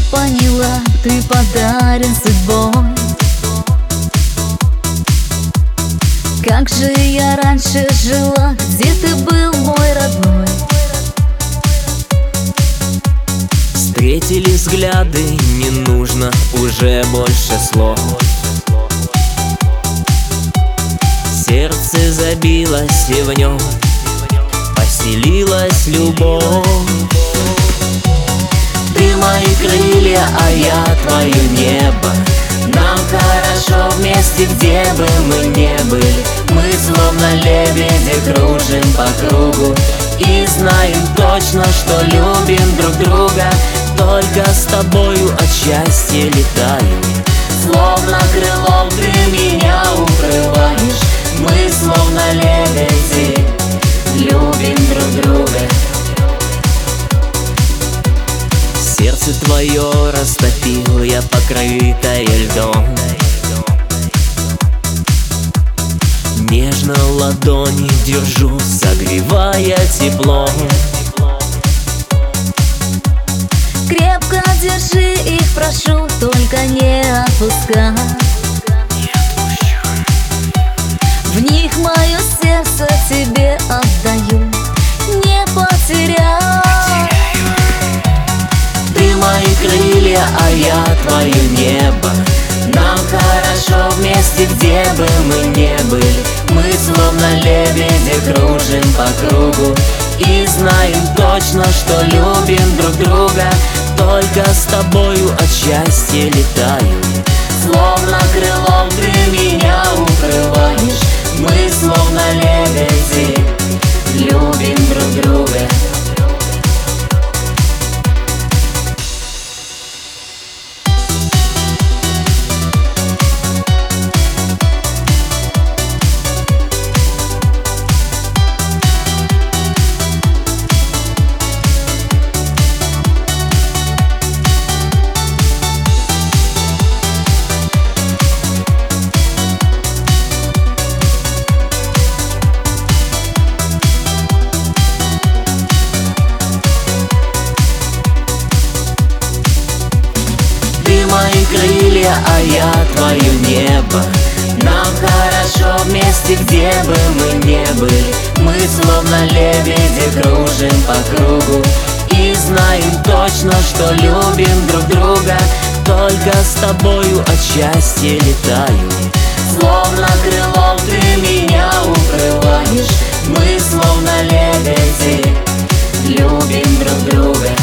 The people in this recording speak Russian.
поняла, ты подарен судьбой. Как же я раньше жила, где ты был, мой родной? Встретили взгляды, не нужно уже больше слов. Сердце забилось, и в нем поселилась любовь. Ты мои крылья, а я твое небо. Нам хорошо вместе, где бы мы не были. Мы словно лебеди кружим по кругу и знаем точно, что любим друг друга. Только с тобою от счастья летаем. Словно крылом ты меня укрываешь. Мы словно лебеди любим друг друга. Сердце твое растопил я, покрытое льдом. Нежно ладони держу, согревая теплом. Крепко держи их, прошу, только не отпускай. В них мое сердце тебе отдаю, не потеряй. Ты мои крылья, а я твое небо. Нам хорошо вместе, где бы мы не были. Мы словно лебеди кружим по кругу и знаем точно, что любим друг друга. Только с тобою от счастья летаем. Словно крылом ты меня укрываешь. Мы словно лебеди любим друг друга. Мои крылья, а я твое небо. Нам хорошо вместе, где бы мы не были. Мы словно лебеди кружим по кругу и знаем точно, что любим друг друга. Только с тобою от счастья летаем. Словно крылом ты меня укрываешь. Мы словно лебеди любим друг друга.